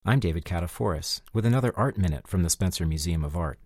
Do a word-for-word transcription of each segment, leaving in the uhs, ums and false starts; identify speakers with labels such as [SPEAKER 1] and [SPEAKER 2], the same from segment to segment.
[SPEAKER 1] I'm David Kataforis with another Art Minute from the Spencer Museum of Art.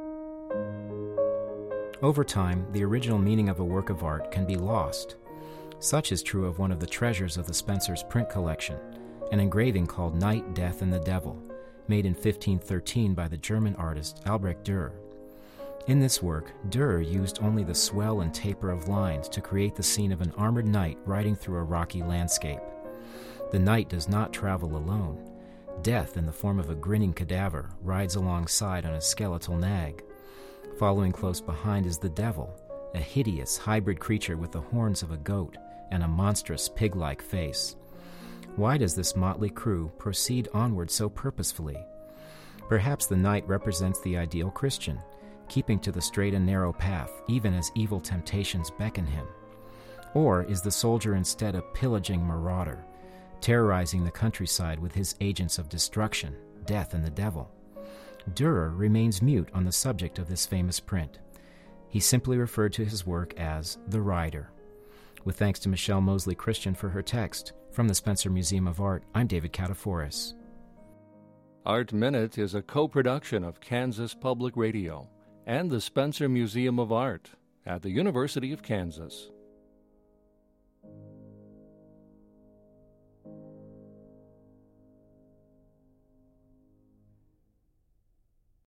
[SPEAKER 1] Over time, the original meaning of a work of art can be lost. Such is true of one of the treasures of the Spencer's print collection, an engraving called Night, Death, and the Devil, made in fifteen thirteen by the German artist Albrecht Dürer. In this work, Dürer used only the swell and taper of lines to create the scene of an armored knight riding through a rocky landscape. The knight does not travel alone. Death, in the form of a grinning cadaver, rides alongside on a skeletal nag. Following close behind is the devil, a hideous hybrid creature with the horns of a goat and a monstrous pig-like face. Why does this motley crew proceed onward so purposefully? Perhaps the knight represents the ideal Christian, keeping to the straight and narrow path, even as evil temptations beckon him. Or is the soldier instead a pillaging marauder, terrorizing the countryside with his agents of destruction, death, and the devil? Dürer remains mute on the subject of this famous print. He simply referred to his work as The Rider. With thanks to Michelle Mosley Christian for her text, from the Spencer Museum of Art, I'm David Kataforis.
[SPEAKER 2] Art Minute is a co-production of Kansas Public Radio and the Spencer Museum of Art at the University of Kansas.